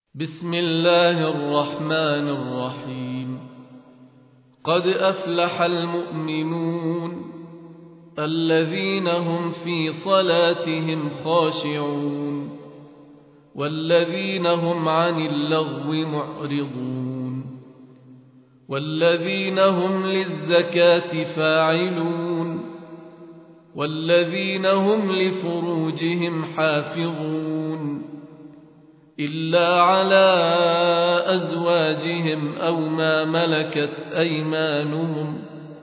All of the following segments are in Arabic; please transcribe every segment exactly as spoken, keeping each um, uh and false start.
بسم الله الرحمن الرحيم. قد أفلح المؤمنون الذين هم في صلاتهم خاشعون والذين هم عن اللغو معرضون والذين هم للزكاة فاعلون والذين هم لفروجهم حافظون إلا على أزواجهم أو ما ملكت أيمانهم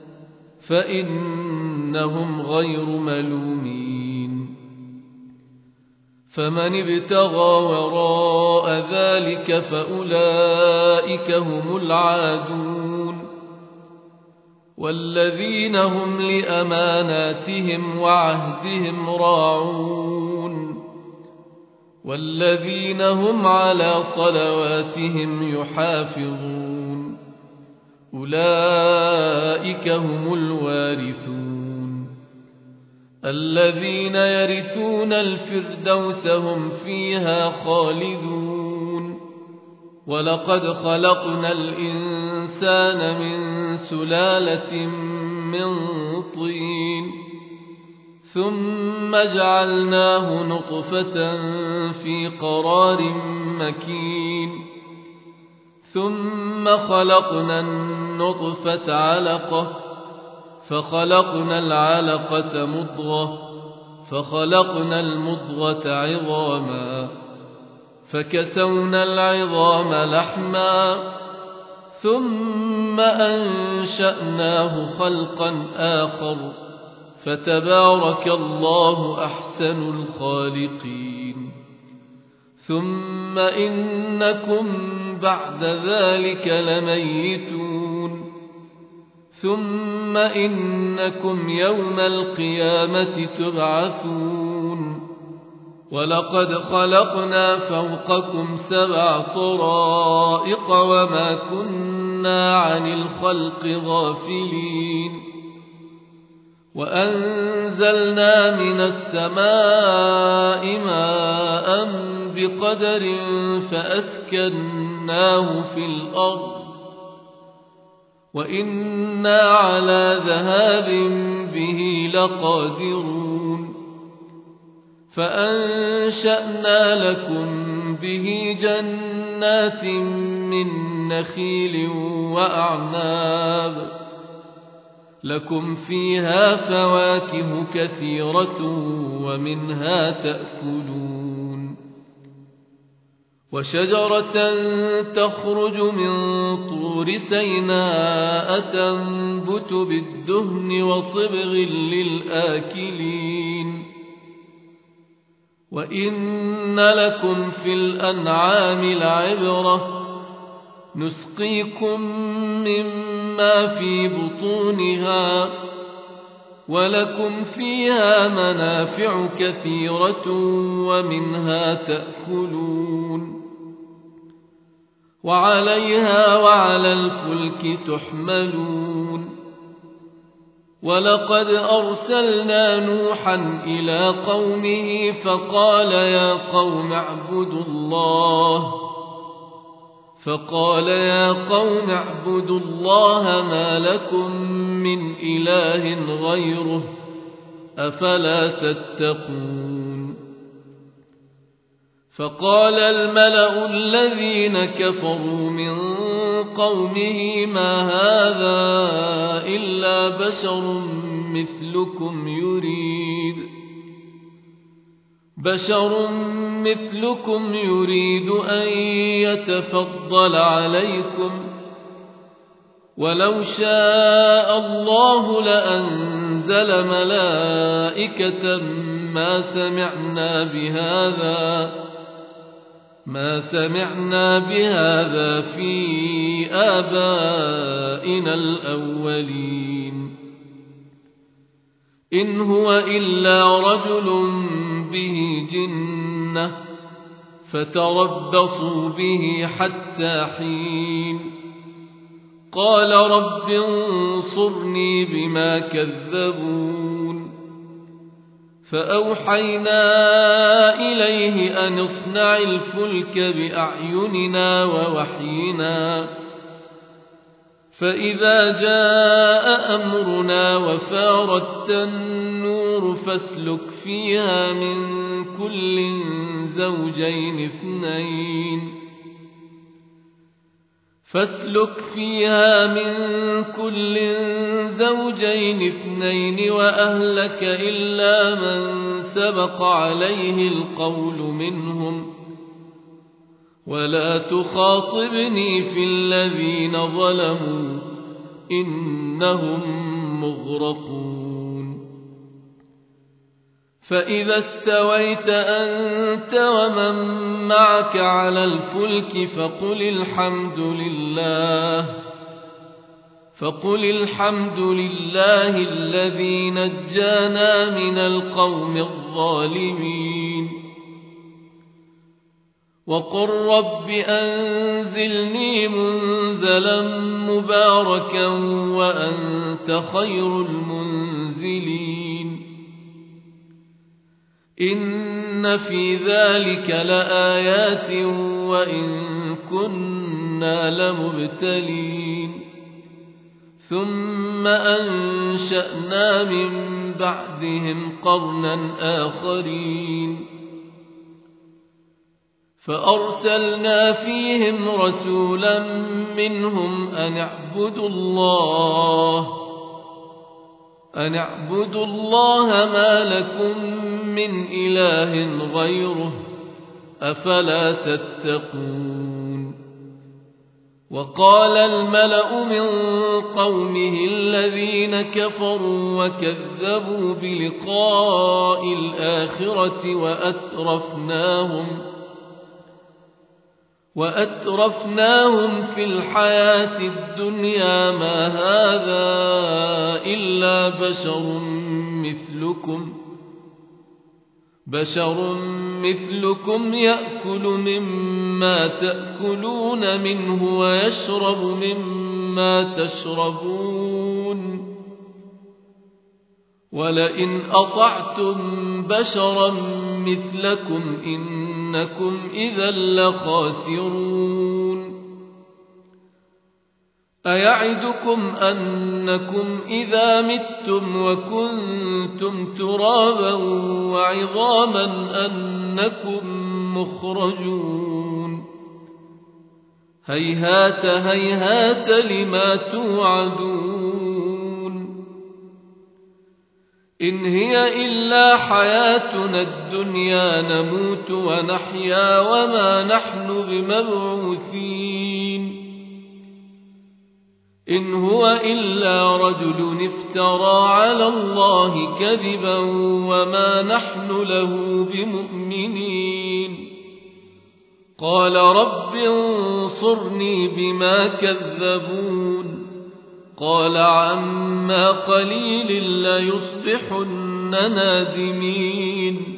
فإنهم غير ملومين. فمن ابتغى وراء ذلك فأولئك هم العادون والذين هم لأماناتهم وعهدهم راعون والذين هم على صلواتهم يحافظون أولئك هم الوارثون الذين يرثون الفردوس هم فيها خالدون. ولقد خلقنا الإنسان من سلالة من طين ثم جعلناه نطفة في قرار مكين ثم خلقنا النطفة علقة فخلقنا العلقة مضغة فخلقنا المضغة عظاما فكسونا العظام لحما ثم أنشأناه خلقا آخر فتبارك الله أحسن الخالقين. ثم إنكم بعد ذلك لميتون ثم إنكم يوم القيامة تبعثون. ولقد خلقنا فوقكم سبع طرائق وما كنا عن الخلق غافلين وأنزلنا من السماء ماء بقدر فأسكناه في الأرض وإنا على ذهاب به لقادرون. فأنشأنا لكم به جنات من نخيل وأعناب لكم فيها فواكه كثيرة ومنها تأكلون. وشجرة تخرج من طور سيناء تنبت بالدهن وصبغ للآكلين. وإن لكم في الأنعام لعبرة نسقيكم مما في بطونها ولكم فيها منافع كثيرة ومنها تأكلون وعليها وعلى الفلك تحملون. ولقد أرسلنا نوحا إلى قومه فقال يا قوم اعبدوا الله فقال يا قوم اعبدوا الله ما لكم من إله غيره أفلا تتقون. فقال الملأ الذين كفروا من قومه ما هذا إلا بشر مثلكم يريد بشر مثلكم يريد أن يتفضل عليكم ولو شاء الله لأنزل ملائكة ما سمعنا بهذا ما سمعنا بهذا في آبائنا الأولين إن هو إلا رجل به جنة فتربصوا به حتى حين. قال رب انصرني بما كذبون فأوحينا إليه أن اصنع الفلك بأعيننا ووحينا فإذا جاء أمرنا وفارت النور فاسلك فيها من كل زوجين اثنين فاسلك فيها من كل زوجين اثنين وأهلك إلا من سبق عليه القول منهم ولا تخاطبني في الذين ظلموا إنهم مغرقون فإذا استويت أنت ومن معك على الفلك فقل الحمد لله فقل الحمد لله الذي نجانا من القوم الظالمين وقل رب أنزلني منزلا مباركا وأنت خير المنزلين إن في ذلك لآيات وإن كنا لمبتلين ثم أنشأنا من بعدهم قرنا آخرين فأرسلنا فيهم رسولا منهم أن اعبدوا الله أن اعبدوا الله ما لكم من إله غيره أفلا تتقون وقال الملأ من قومه الذين كفروا وكذبوا بلقاء الآخرة وأترفناهم وأترفناهم في الحياة الدنيا ما هذا إلا بشر مثلكم بشر مثلكم يأكل مما تأكلون منه ويشرب مما تشربون ولئن أطعتم بشرا مثلكم إنكم إذا لخاسرون أيعدكم أنكم إذا متم وكنتم ترابا وعظاما أنكم مخرجون هيهات هيهات لما توعدون إن هي إلا حياتنا الدنيا نموت ونحيا وما نحن بمبعوثين إن هو إلا رجل افترى على الله كذبا وما نحن له بمؤمنين قال رب انصرني بما كذبون قال عما قليل ليصبحن نادمين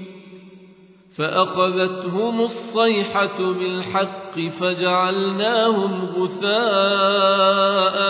فأخذتهم الصيحة بالحق فجعلناهم غثاء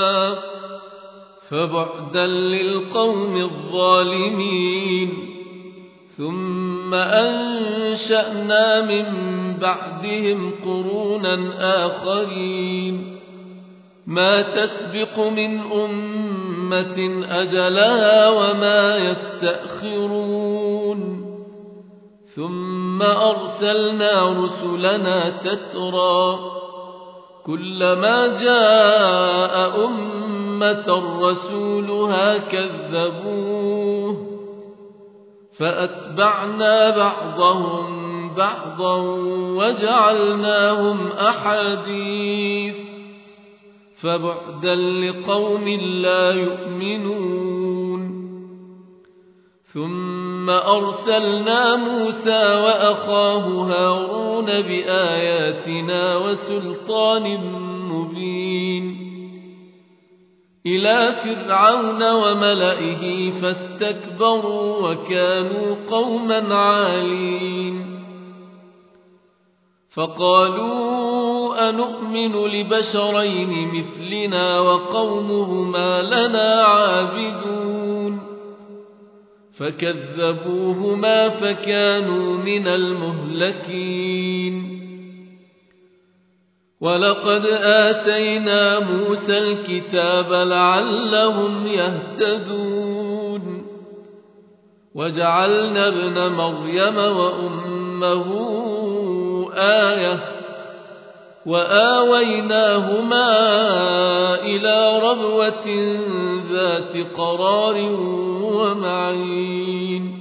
فبعدا للقوم الظالمين ثم أنشأنا من بعدهم قرونا آخرين ما تسبق من أمة أجلها وما يستأخرون ثم أرسلنا رسلنا تترى كلما جاء أمة رسولها كذبوه فأتبعنا بعضهم بعضا وجعلناهم أحاديث فبعدا لقوم لا يؤمنون ثم أرسلنا موسى وأخاه هارون بآياتنا وسلطان مبين إلى فرعون وملئه فاستكبروا وكانوا قوما عالين فقالوا أنؤمن لبشرين مثلنا وقومهما لنا عابدون فكذبوهما فكانوا من المهلكين ولقد آتينا موسى الكتاب لعلهم يهتدون وجعلنا ابن مريم وأمه آية وآويناهما إلى ربوة ذات قرار ومعين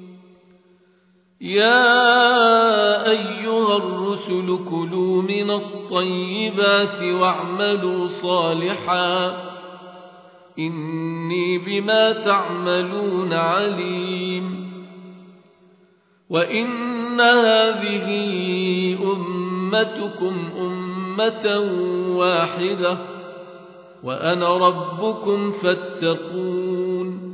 يا أيها الرسل كلوا من الطيبات واعملوا صالحا إني بما تعملون عليم وإن هذه أمتكم أمة واحدة وأنا ربكم فاتقون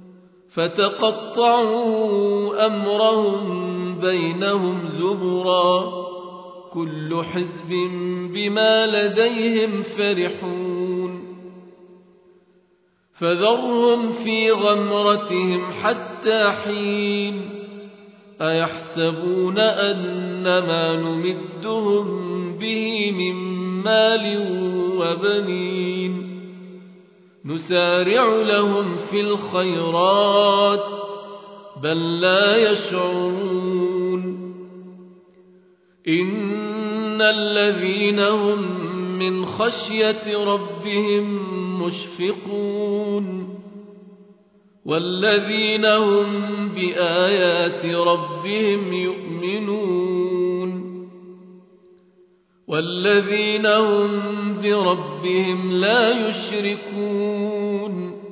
فتقطعوا أمرهم بينهم زبرا كل حزب بما لديهم فرحون فذرهم في غمرتهم حتى حين أيحسبون أن ما نمدهم به من مال وبنين نسارع لهم في الخيرات بل لا يشعرون إن الذين هم من خشية ربهم مشفقون والذين هم بآيات ربهم يؤمنون والذين هم بربهم لا يشركون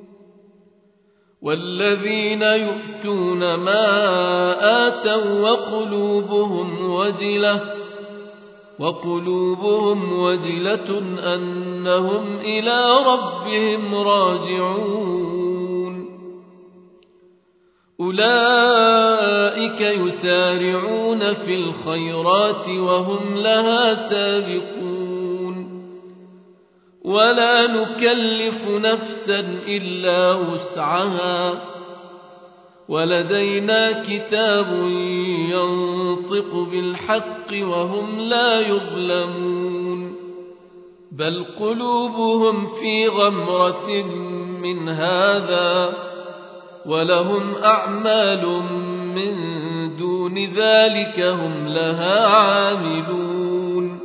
والذين يؤتون ما آتوا وقلوبهم وجلة وقلوبهم وجلة أنهم إلى ربهم راجعون أولئك يسارعون في الخيرات وهم لها سابقون ولا نكلف نفسا إلا وسعها ولدينا كتاب ينطق بالحق وهم لا يظلمون بل قلوبهم في غمرة من هذا ولهم أعمال من دون ذلك هم لها عاملون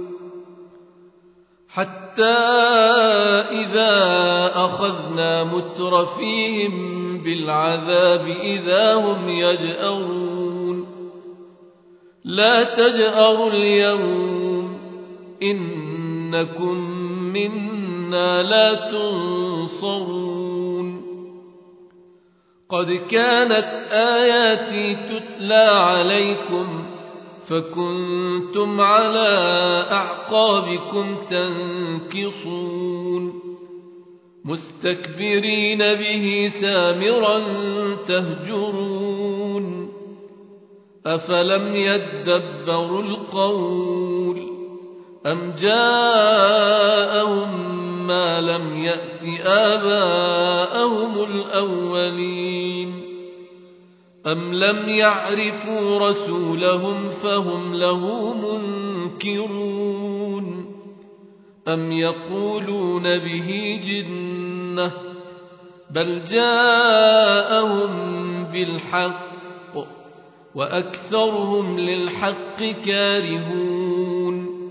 حتى إذا أخذنا مترفيهم بالعذاب إذا هم يجأرون لا تجأروا اليوم إنكم منا لا تنصرون قد كانت آياتي تتلى عليكم فكنتم على أعقابكم تنكصون مستكبرين به سامرا تهجرون أفلم يدبروا القول أم جاءهم ما لم يأت آباءهم الأولين أم لم يعرفوا رسولهم فهم له منكرون أم يقولون به جنة بل جاءهم بالحق وأكثرهم للحق كارهون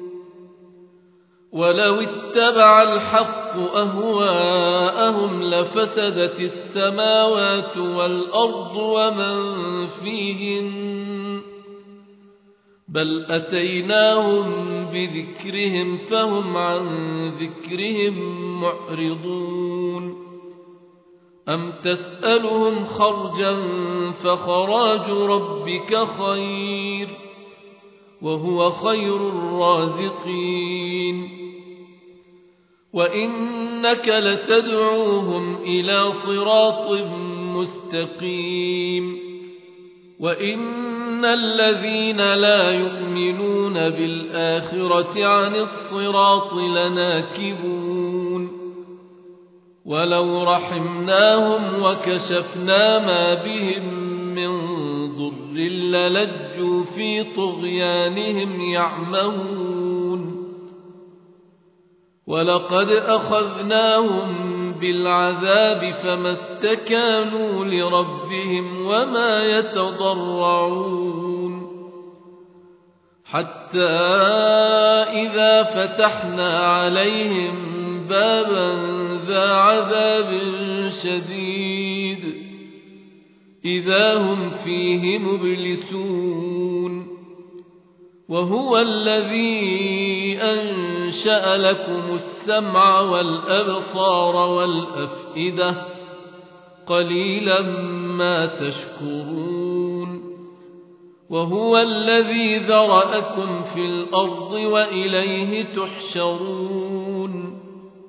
ولو اتبع الحق أهواءهم لفسدت السماوات والأرض ومن فيهن بل أتيناهم بذكرهم فهم عن ذكرهم معرضون أم تسألهم خرجا فخراج ربك خير وهو خير الرازقين وإنك لتدعوهم إلى صراط مستقيم وإن الذين لا يؤمنون بالآخرة عن الصراط لناكبون ولو رحمناهم وكشفنا ما بهم من ضر للجوا في طغيانهم يعمهون ولقد أخذناهم بالعذاب فما استكانوا لربهم وما يتضرعون حتى إذا فتحنا عليهم بابا ذا عذاب شديد إذا هم فيه مبلسون وهو الذي أنشأ لكم السمع والأبصار والأفئدة قليلا ما تشكرون وهو الذي ذرأكم في الأرض وإليه تحشرون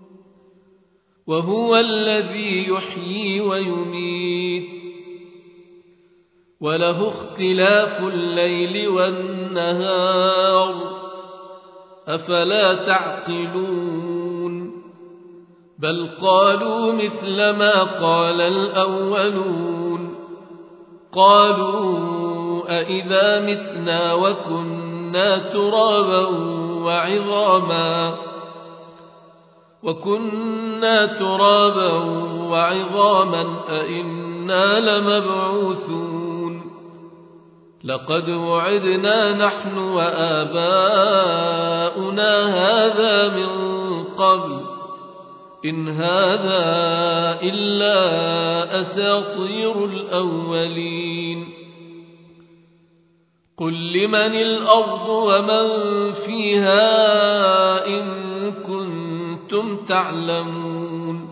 وهو الذي يحيي ويميت وله اختلاف الليل والنهار أفلا تعقلون بل قالوا مثل ما قال الأولون قالوا أإذا متنا وكنا ترابا وعظاما وكنا ترابا وعظاما أإنا لمبعوثون لقد وعدنا نحن وآباؤنا هذا من قبل إن هذا إلا أساطير الأولين قل لمن الأرض ومن فيها إن كنتم تعلمون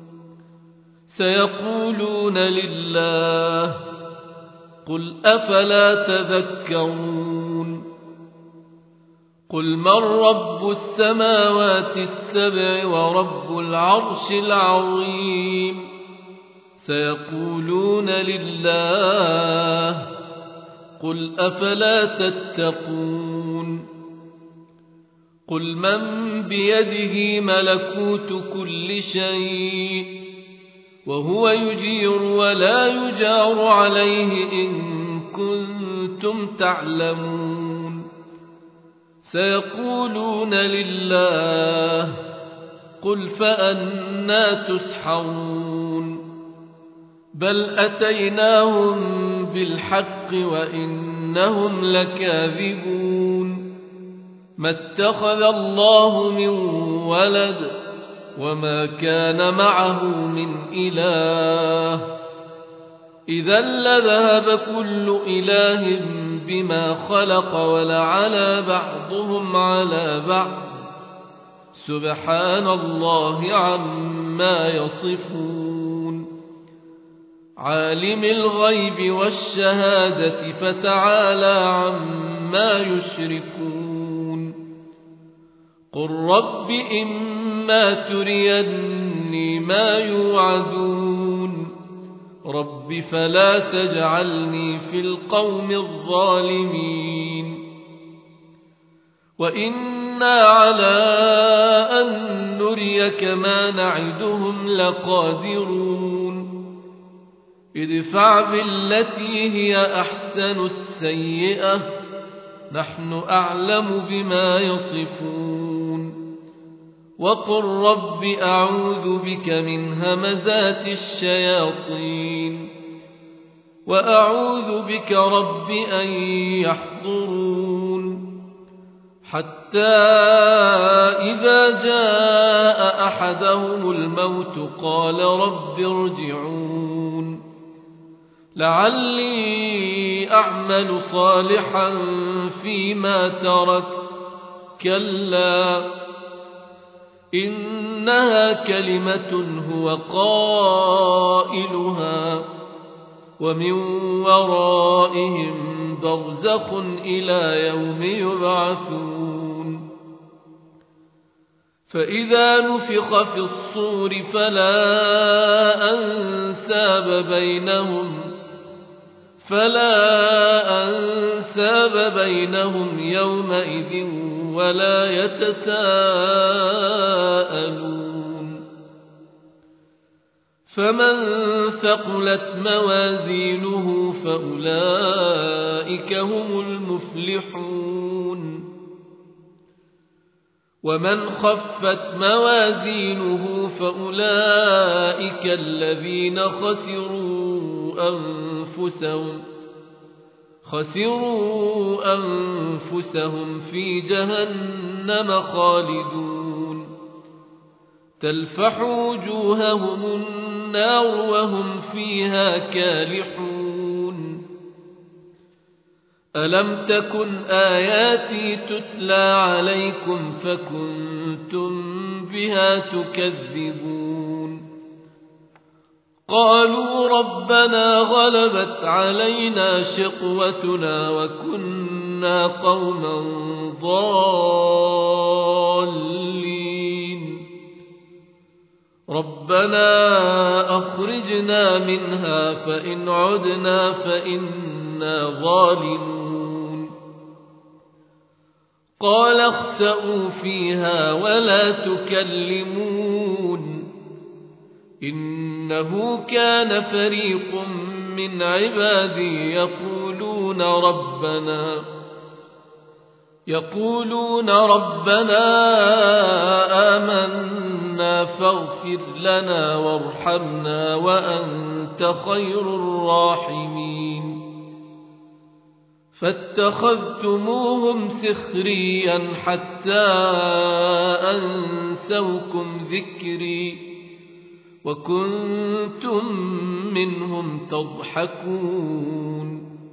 سيقولون لله قل أفلا تذكرون قل من رب السماوات السبع ورب العرش العظيم سيقولون لله قل أفلا تتقون قل من بيده ملكوت كل شيء وهو يجير ولا يجار عليه إن كنتم تعلمون سيقولون لله قل فأنى تسحرون بل أتيناهم بالحق وإنهم لكاذبون ما اتخذ الله من ولد وما كان معه من إله إذا لذهب كل إله بما خلق ولعلى بعضهم على بعض سبحان الله عما يصفون عالم الغيب والشهادة فتعالى عما يشركون قل رب إما تريني ما يوعدون رب فلا تجعلني في القوم الظالمين وإنا على أن نريك ما نعدهم لقادرون ادفع بالتي هي أحسن السيئة نحن أعلم بما يصفون وقل رب أعوذ بك من همزات الشياطين وأعوذ بك رب أن يحضرون حتى إذا جاء أحدهم الموت قال رب ارجعون لعلي أعمل صالحا فيما ترك كلا إنها كلمة هو قائلها ومن ورائهم برزخ إلى يوم يبعثون فإذا نفخ في الصور فلا أنساب بينهم فلا أنساب بينهم يومئذ ولا يتساءلون فمن ثقلت موازينه فأولئك هم المفلحون ومن خفت موازينه فأولئك الذين خسروا أنفسهم خسروا أنفسهم في جهنم خالدون تلفح وجوههم النار وهم فيها كالحون ألم تكن آياتي تتلى عليكم فكنتم بها تكذبون قالوا ربنا غلبت علينا شقوتنا وكنا قوما ضالين ربنا أخرجنا منها فإن عدنا فإنا ظالمون قال اخسئوا فيها ولا تكلمون إنه كان فريق من عبادي يقولون ربنا يقولون ربنا آمنا فاغفر لنا وارحمنا وأنت خير الراحمين فاتخذتموهم سخريا حتى أنسوكم ذكري وكنتم منهم تضحكون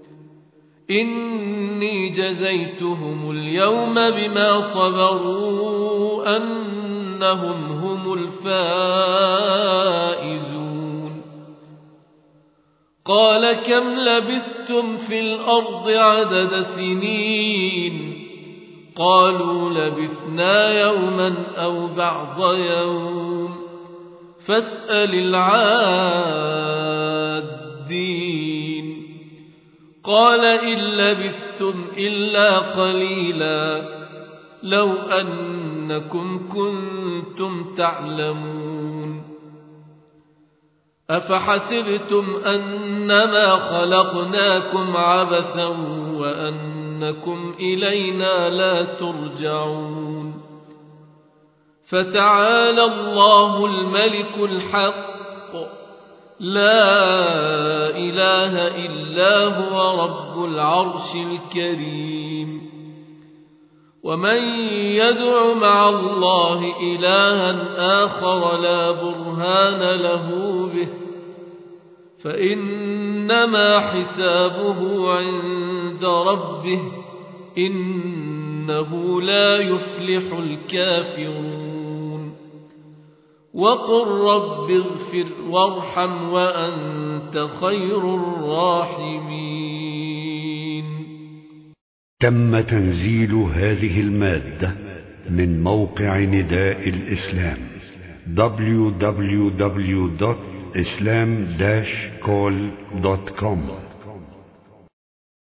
إني جزيتهم اليوم بما صبروا أنهم هم الفائزون قال كم لبثتم في الأرض عدد سنين قالوا لبثنا يوما أو بعض يوم فاسأل العادين قال إن لبثتم إلا قليلا لو أنكم كنتم تعلمون أفحسبتم أنما خلقناكم عبثا وأنكم إلينا لا ترجعون فتعالى الله الملك الحق لا إله إلا هو رب العرش الكريم ومن يدع مع الله إلها آخر لا برهان له به فإنما حسابه عند ربه إنه لا يفلح الكافرون وقل رب اغفر وارحم وأنت خير الراحمين. تم تنزيل هذه المادة من موقع نداء الإسلام دبليو دبليو دبليو دوت إسلام داش كول دوت كوم.